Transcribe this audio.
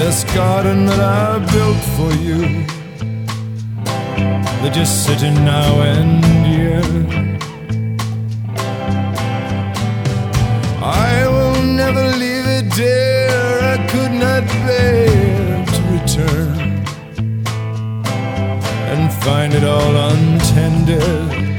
this garden that I built for you. They're just sitting now and year. I will never leave it, dear. I could not bear to return and find it all untended.